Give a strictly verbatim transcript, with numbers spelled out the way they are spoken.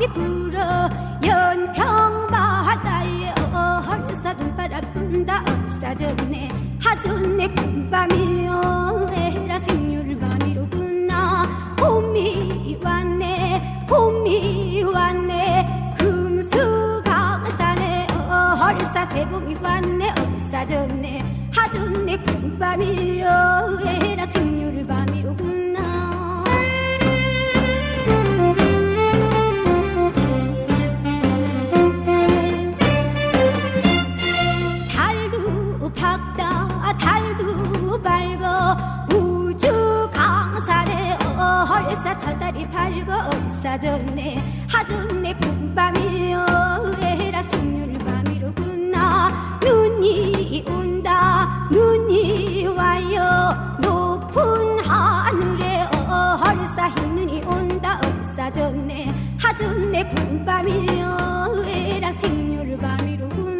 바람이 불어 연평바다에 얼싸 눈바람 분다 얼싸졌네 하졌네 꿈밤이여 에라 생률밤이로구나 봄이 왔네 봄이 왔네 금수강산에 얼싸 새봄이 왔네 얼싸졌네 하졌네 꿈밤이여 에라 생률밤이로구나 박다 달도 밝어 우주 강산에 얼싸 철다리 밝어 얼싸졌네 하졌네 꿈밤이여 에라 생률밤이로구나 눈이 온다 눈이 와요 높은 하늘에 얼싸 흰 눈이 온다 얼싸졌네 하졌네 꿈밤이여 에라 생률밤이로구나